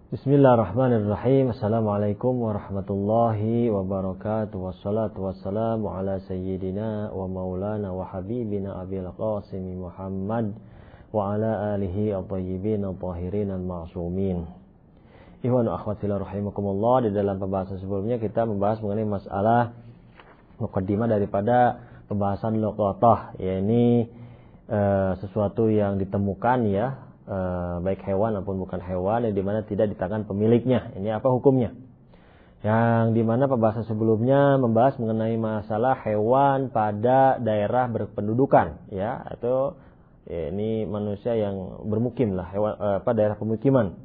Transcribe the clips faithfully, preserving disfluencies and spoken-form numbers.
Bismillahirrahmanirrahim. Assalamualaikum warahmatullahi wabarakatuh. Wassalatu wassalamu ala sayyidina wa maulana wa habibina Abil Qasim Muhammad wa ala alihi at-tayyibin at-tahirin al-ma'sumin. Ikhwan wa akhwat fillah rahimakumullah. Di dalam pembahasan sebelumnya kita membahas mengenai masalah muqaddimah daripada pembahasan luqatah, yakni e, sesuatu yang ditemukan ya, e, baik hewan maupun bukan hewan, yang dimana tidak di tangan pemiliknya. Ini apa hukumnya? Yang dimana pembahasan sebelumnya membahas mengenai masalah hewan pada daerah berpendudukan, ya, atau ya, ini manusia yang bermukim lah, hewan e, pada daerah pemukiman,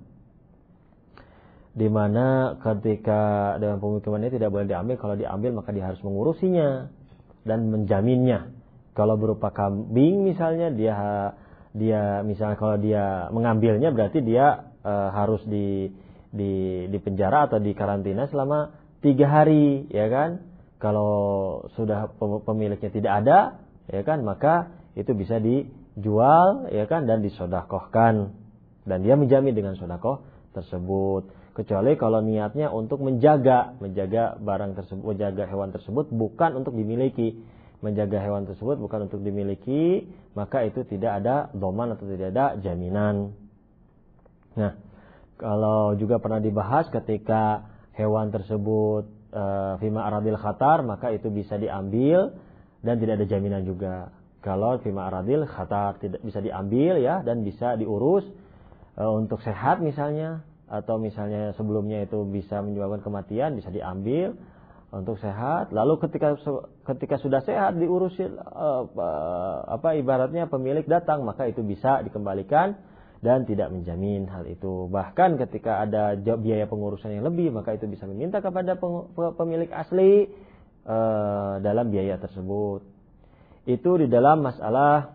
dimana ketika daerah pemukiman ini tidak boleh diambil. Kalau diambil maka dia harus mengurusinya dan menjaminnya. Kalau berupa kambing misalnya, dia dia misalnya kalau dia mengambilnya berarti dia e, harus di di di penjara atau di karantina selama tiga hari, ya kan? Kalau sudah pemiliknya tidak ada, ya kan, maka itu bisa dijual, ya kan, dan disodakohkan, dan dia menjamin dengan sodakoh tersebut. Kecuali kalau niatnya untuk menjaga menjaga barang tersebut, menjaga hewan tersebut, bukan untuk dimiliki. Menjaga hewan tersebut bukan untuk dimiliki, maka itu tidak ada doman atau tidak ada jaminan. Nah, kalau juga pernah dibahas ketika hewan tersebut e, fima aradil khatar, maka itu bisa diambil dan tidak ada jaminan juga. Kalau fima aradil khatar tidak bisa diambil ya, dan bisa diurus e, untuk sehat misalnya, atau misalnya sebelumnya itu bisa menyebabkan kematian, bisa diambil untuk sehat. Lalu ketika ketika sudah sehat diurusin uh, apa ibaratnya pemilik datang, maka itu bisa dikembalikan dan tidak menjamin hal itu. Bahkan ketika ada biaya pengurusan yang lebih, maka itu bisa meminta kepada pemilik asli uh, dalam biaya tersebut. Itu di dalam masalah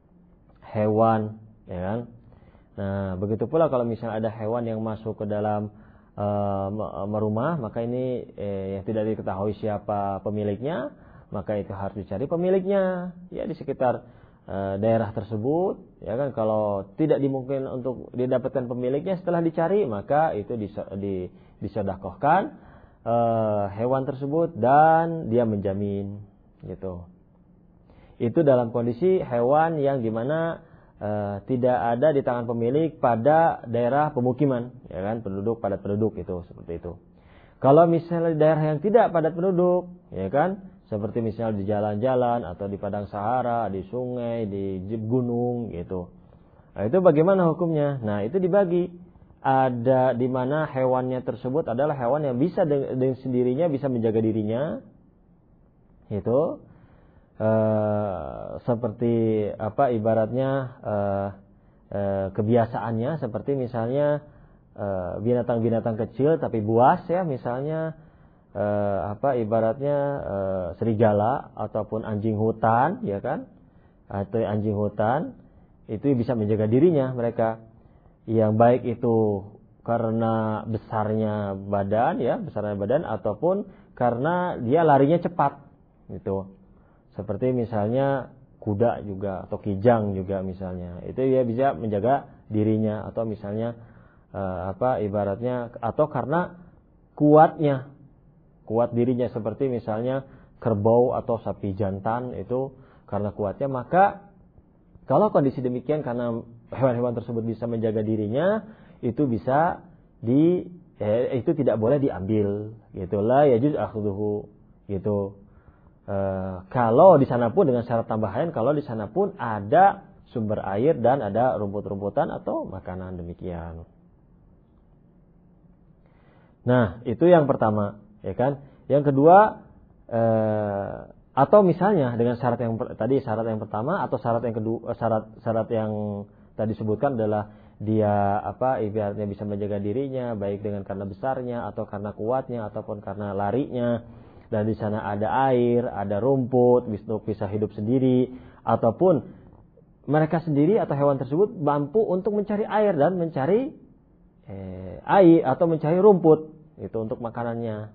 hewan, ya kan? Nah, begitu pula kalau misalnya ada hewan yang masuk ke dalam Uh, merumah, maka ini eh, yang tidak diketahui siapa pemiliknya, maka itu harus dicari pemiliknya ya di sekitar uh, daerah tersebut, ya kan. Kalau tidak dimungkinkan untuk didapatkan pemiliknya setelah dicari, maka itu dis- disedekahkan uh, hewan tersebut dan dia menjamin gitu. Itu dalam kondisi hewan yang dimana Uh, tidak ada di tangan pemilik pada daerah pemukiman, ya kan, penduduk padat penduduk itu seperti itu. Kalau misalnya di daerah yang tidak padat penduduk, ya kan, seperti misalnya di jalan-jalan atau di padang sahara, di sungai, di gunung gitu. Nah, itu bagaimana hukumnya? Nah, itu dibagi. Ada di mana hewannya tersebut adalah hewan yang bisa dengan sendirinya bisa menjaga dirinya, itu. Uh, seperti apa ibaratnya uh, uh, kebiasaannya, seperti misalnya uh, binatang-binatang kecil tapi buas ya, misalnya uh, apa ibaratnya uh, serigala ataupun anjing hutan, ya kan, atau anjing hutan itu bisa menjaga dirinya mereka, yang baik itu karena besarnya badan ya, besarnya badan ataupun karena dia larinya cepat gitu. Seperti misalnya kuda juga atau kijang juga misalnya, itu dia bisa menjaga dirinya, atau misalnya uh, apa ibaratnya, atau karena kuatnya kuat dirinya, seperti misalnya kerbau atau sapi jantan, itu karena kuatnya. Maka kalau kondisi demikian, karena hewan-hewan tersebut bisa menjaga dirinya, itu bisa di eh, itu tidak boleh diambil gitulah, yajuz akhdhuhu gitu. Uh, kalau di sana pun dengan syarat tambahan, kalau di sana pun ada sumber air dan ada rumput-rumputan atau makanan demikian. Nah, itu yang pertama, ya kan. Yang kedua, uh, atau misalnya dengan syarat yang tadi syarat yang pertama atau syarat yang kedua, syarat syarat yang tadi disebutkan adalah dia apa ibaratnya bisa menjaga dirinya, baik dengan karena besarnya atau karena kuatnya ataupun karena larinya. Dan di sana ada air, ada rumput, bisa hidup sendiri, ataupun mereka sendiri atau hewan tersebut mampu untuk mencari air dan mencari eh, air atau mencari rumput itu untuk makanannya.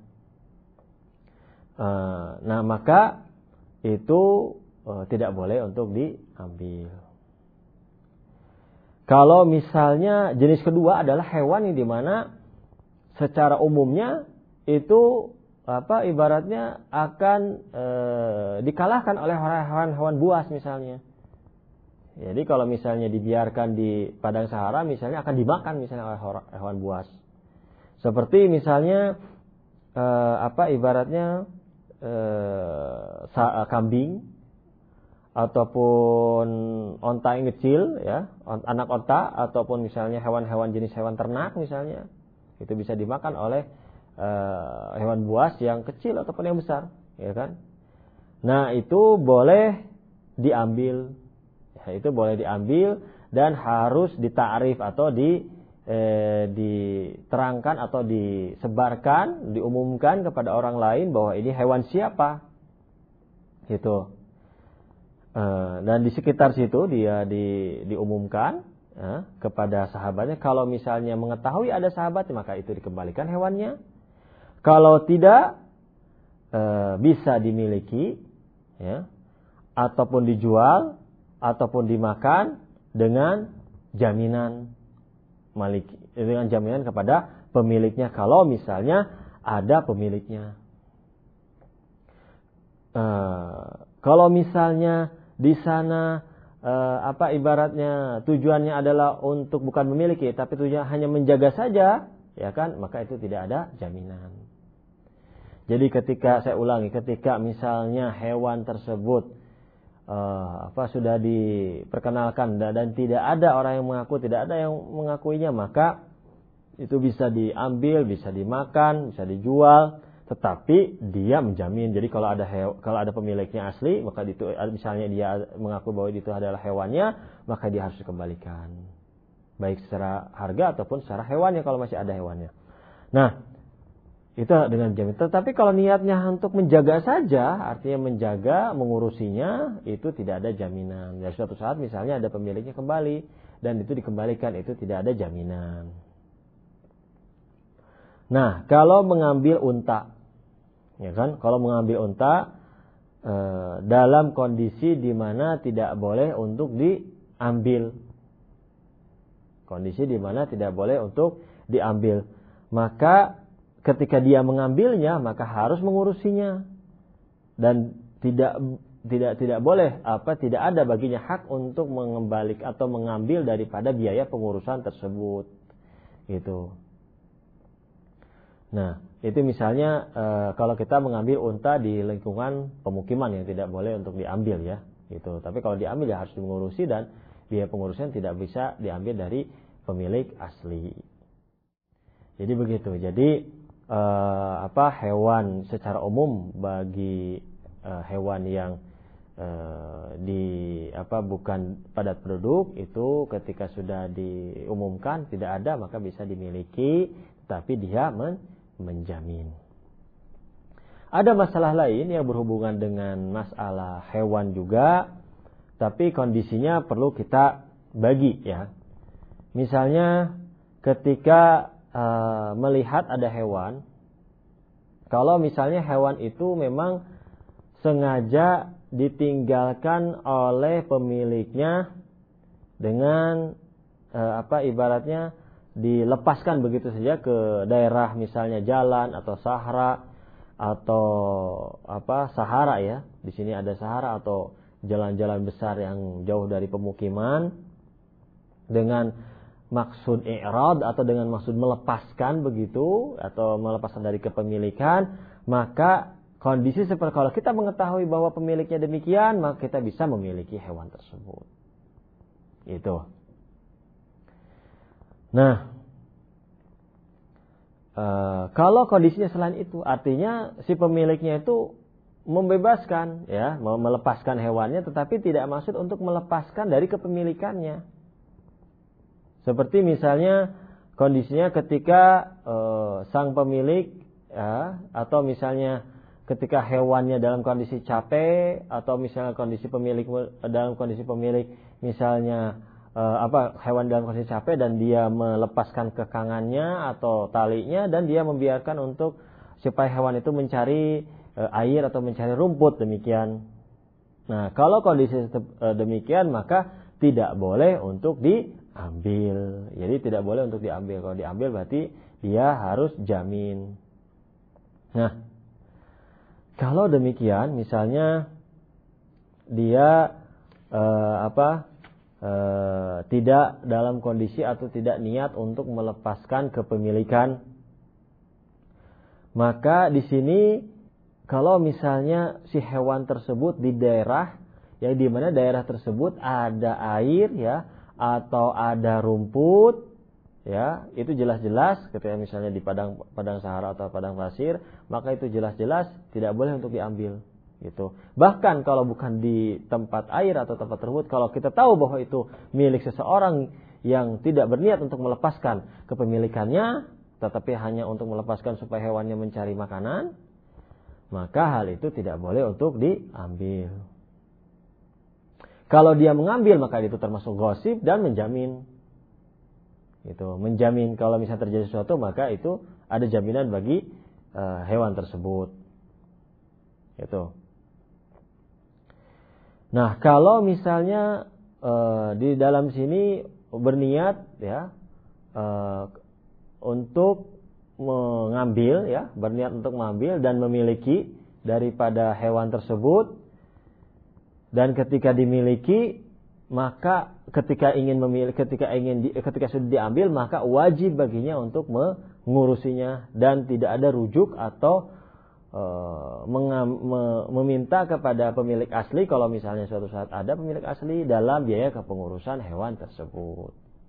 Uh, nah maka itu uh, tidak boleh untuk diambil. Kalau misalnya jenis kedua adalah hewan yang dimana secara umumnya itu apa ibaratnya akan e, dikalahkan oleh hewan-hewan buas misalnya. Jadi kalau misalnya dibiarkan di padang Sahara misalnya akan dimakan misalnya oleh hewan buas. Seperti misalnya e, apa ibaratnya e, kambing ataupun onta yang kecil ya, anak onta ataupun misalnya hewan-hewan jenis hewan ternak misalnya, itu bisa dimakan oleh uh, hewan buas yang kecil ataupun yang besar, ya kan? Nah, itu boleh diambil. Ya, itu boleh diambil dan harus ditakrif atau di eh, diterangkan atau disebarkan, diumumkan kepada orang lain bahwa ini hewan siapa. Gitu. Uh, dan di sekitar situ dia di, diumumkan uh, kepada sahabatnya. Kalau misalnya mengetahui ada sahabatnya maka itu dikembalikan hewannya. Kalau tidak uh, bisa dimiliki, ya, ataupun dijual ataupun dimakan dengan jaminan malik, dengan jaminan kepada pemiliknya. Kalau misalnya ada pemiliknya. Uh, kalau misalnya di sana eh, apa ibaratnya tujuannya adalah untuk bukan memiliki tapi tujuannya hanya menjaga saja, ya kan, maka itu tidak ada jaminan. Jadi ketika saya ulangi, ketika misalnya hewan tersebut eh, apa sudah diperkenalkan dan, dan tidak ada orang yang mengaku, tidak ada yang mengakuinya, maka itu bisa diambil, bisa dimakan, bisa dijual. Tetapi dia menjamin. Jadi kalau ada hew, kalau ada pemiliknya asli, maka itu misalnya dia mengaku bahwa itu adalah hewannya, maka dia harus dikembalikan. Baik secara harga ataupun secara hewannya kalau masih ada hewannya. Nah, itu dengan jamin. Tetapi kalau niatnya untuk menjaga saja, artinya menjaga, mengurusinya, itu tidak ada jaminan. Dari suatu saat misalnya ada pemiliknya kembali dan itu dikembalikan, itu tidak ada jaminan. Nah, kalau mengambil unta, ya kan? Kalau mengambil unta e, dalam kondisi di mana tidak boleh untuk diambil, kondisi di mana tidak boleh untuk diambil, maka ketika dia mengambilnya, maka harus mengurusinya dan tidak tidak tidak boleh apa tidak ada baginya hak untuk mengembalik atau mengambil daripada biaya pengurusan tersebut, gitu. Nah, itu misalnya e, kalau kita mengambil unta di lingkungan pemukiman yang tidak boleh untuk diambil ya, gitu. Tapi kalau diambil ya harus mengurusi dan biaya pengurusan tidak bisa diambil dari pemilik asli. Jadi begitu. Jadi e, apa hewan secara umum bagi e, hewan yang e, di apa bukan padat penduduk itu ketika sudah diumumkan tidak ada maka bisa dimiliki, tapi dia men menjamin. Ada masalah lain yang berhubungan dengan masalah hewan juga, tapi kondisinya perlu kita bagi ya. Misalnya ketika uh, melihat ada hewan, kalau misalnya hewan itu memang sengaja ditinggalkan oleh pemiliknya dengan uh, apa ibaratnya dilepaskan begitu saja ke daerah misalnya jalan atau sahara atau apa Sahara ya. Di sini ada Sahara atau jalan-jalan besar yang jauh dari pemukiman dengan maksud i'rad atau dengan maksud melepaskan begitu atau melepaskan dari kepemilikan, maka kondisi seperti kalau kita mengetahui bahwa pemiliknya demikian, maka kita bisa memiliki hewan tersebut. Itu. Nah, e, kalau kondisinya selain itu, artinya si pemiliknya itu membebaskan, ya, melepaskan hewannya, tetapi tidak maksud untuk melepaskan dari kepemilikannya. Seperti misalnya kondisinya ketika e, sang pemilik, ya, atau misalnya ketika hewannya dalam kondisi capek, atau misalnya kondisi pemilik dalam kondisi pemilik, misalnya Uh, apa hewan dalam kondisi capek dan dia melepaskan kekangannya atau talinya dan dia membiarkan untuk supaya hewan itu mencari uh, air atau mencari rumput demikian. Nah, kalau kondisi uh, demikian maka tidak boleh untuk di diambil. Jadi tidak boleh untuk diambil. Kalau diambil berarti dia harus jamin. Nah, kalau demikian misalnya dia eh, apa eh, tidak dalam kondisi atau tidak niat untuk melepaskan kepemilikan, maka di sini kalau misalnya si hewan tersebut di daerah yang di mana daerah tersebut ada air ya atau ada rumput ya, itu jelas-jelas ketika misalnya di padang padang sahara atau padang pasir, maka itu jelas-jelas tidak boleh untuk diambil gitu. Bahkan kalau bukan di tempat air atau tempat rumput, kalau kita tahu bahwa itu milik seseorang yang tidak berniat untuk melepaskan kepemilikannya, tetapi hanya untuk melepaskan supaya hewannya mencari makanan, maka hal itu tidak boleh untuk diambil. Kalau dia mengambil, maka itu termasuk ghasib dan menjamin. Gitu, menjamin kalau misalnya terjadi sesuatu, maka itu ada jaminan bagi uh, hewan tersebut. Gitu. Nah, kalau misalnya uh, di dalam sini berniat ya uh, untuk mengambil ya, berniat untuk mengambil dan memiliki daripada hewan tersebut, dan ketika dimiliki, maka ketika ingin memiliki, ketika ingin di, ketika sudah diambil, maka wajib baginya untuk mengurusinya dan tidak ada rujuk atau e, mengam, me, meminta kepada pemilik asli kalau misalnya suatu saat ada pemilik asli dalam biaya kepengurusan hewan tersebut.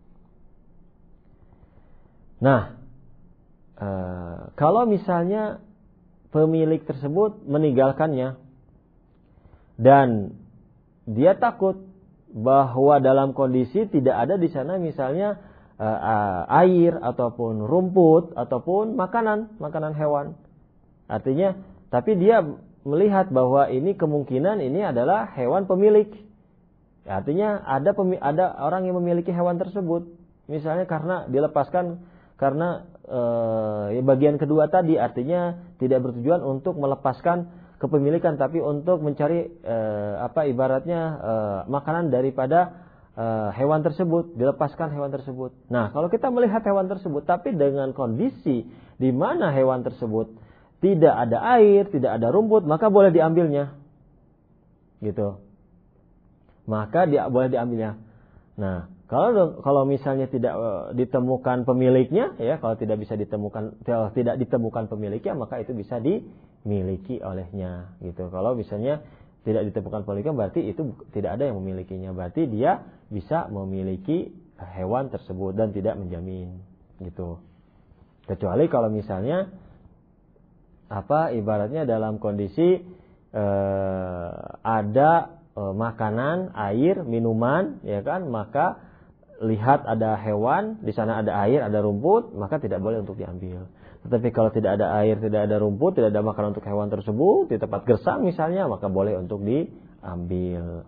Nah, e, kalau misalnya pemilik tersebut meninggalkannya dan dia takut bahwa dalam kondisi tidak ada di sana misalnya uh, air ataupun rumput ataupun makanan, makanan hewan. Artinya, tapi dia melihat bahwa ini kemungkinan ini adalah hewan pemilik. Artinya ada pemi- ada orang yang memiliki hewan tersebut. Misalnya karena dilepaskan karena uh, bagian kedua tadi, artinya tidak bertujuan untuk melepaskan kepemilikan, tapi untuk mencari eh, apa ibaratnya eh, makanan daripada eh, hewan tersebut, dilepaskan hewan tersebut. Nah, kalau kita melihat hewan tersebut tapi dengan kondisi di mana hewan tersebut tidak ada air, tidak ada rumput, maka boleh diambilnya. Gitu. Maka dia boleh diambilnya. Nah, kalau kalau misalnya tidak uh, ditemukan pemiliknya ya, kalau tidak bisa ditemukan tidak ditemukan pemiliknya, maka itu bisa dimiliki olehnya gitu. Kalau misalnya tidak ditemukan pemiliknya, berarti itu tidak ada yang memilikinya, berarti dia bisa memiliki hewan tersebut dan tidak menjamin gitu. Kecuali kalau misalnya apa ibaratnya dalam kondisi uh, ada uh, makanan, air, minuman ya kan, maka lihat ada hewan, di sana ada air, ada rumput, maka tidak boleh untuk diambil. Tetapi kalau tidak ada air, tidak ada rumput, tidak ada makanan untuk hewan tersebut, di tempat gersang misalnya, maka boleh untuk diambil.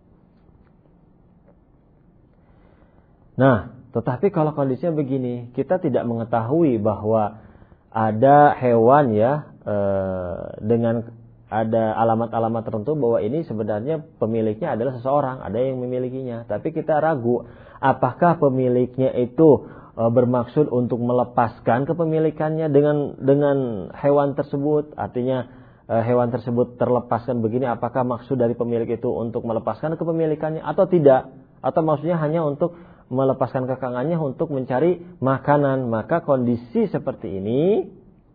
Nah, tetapi kalau kondisinya begini, kita tidak mengetahui bahwa ada hewan ya e, dengan ada alamat-alamat tertentu bahwa ini sebenarnya pemiliknya adalah seseorang, ada yang memilikinya. Tapi kita ragu, apakah pemiliknya itu e, bermaksud untuk melepaskan kepemilikannya dengan dengan hewan tersebut? Artinya e, hewan tersebut terlepaskan begini, apakah maksud dari pemilik itu untuk melepaskan kepemilikannya atau tidak? Atau maksudnya hanya untuk melepaskan kekangannya untuk mencari makanan? Maka kondisi seperti ini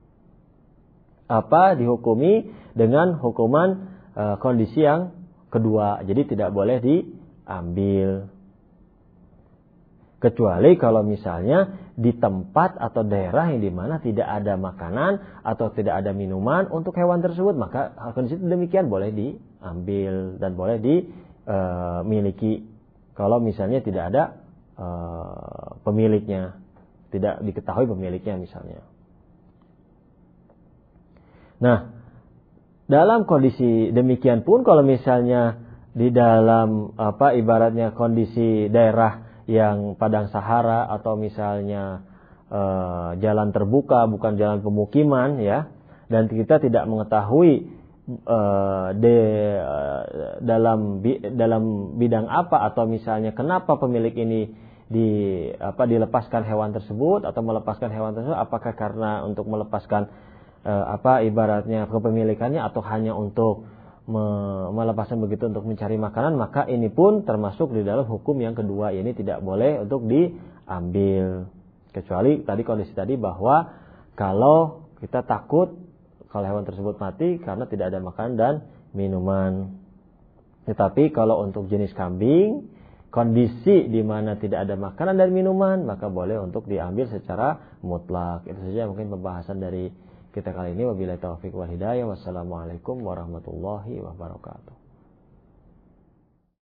apa dihukumi dengan hukuman e, kondisi yang kedua. Jadi tidak boleh diambil. Kecuali kalau misalnya di tempat atau daerah yang dimana tidak ada makanan atau tidak ada minuman untuk hewan tersebut, maka kondisi demikian boleh diambil dan boleh dimiliki. Kalau misalnya tidak ada e, pemiliknya, tidak diketahui pemiliknya misalnya. Nah, dalam kondisi demikian pun kalau misalnya di dalam apa ibaratnya kondisi daerah yang padang sahara atau misalnya e, jalan terbuka bukan jalan pemukiman ya, dan kita tidak mengetahui e, de, e, dalam bi, dalam bidang apa atau misalnya kenapa pemilik ini di apa dilepaskan hewan tersebut atau melepaskan hewan tersebut, apakah karena untuk melepaskan eh, apa ibaratnya kepemilikannya atau hanya untuk me, melepaskan begitu untuk mencari makanan, maka ini pun termasuk di dalam hukum yang kedua, ini tidak boleh untuk diambil. Kecuali tadi kondisi tadi bahwa kalau kita takut kalau hewan tersebut mati karena tidak ada makanan dan minuman. Tetapi kalau untuk jenis kambing, kondisi di mana tidak ada makanan dan minuman, maka boleh untuk diambil secara mutlak. Itu saja mungkin pembahasan dari kita kali ini. Wabillahi taufiq wal hidayah. Wassalamualaikum warahmatullahi wabarakatuh.